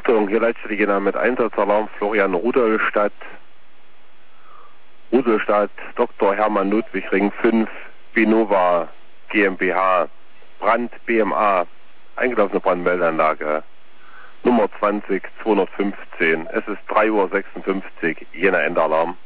Achtung, hier Leitstelle mit Einsatzalarm Florian Rudolstadt. Rudolstadt, Dr. Hermann Ludwig, Ring 5, Binova GmbH, Brand BMA, eingelaufene Brandmeldeanlage, Nummer 20 215. Es ist 3:56 Uhr, jener Endalarm.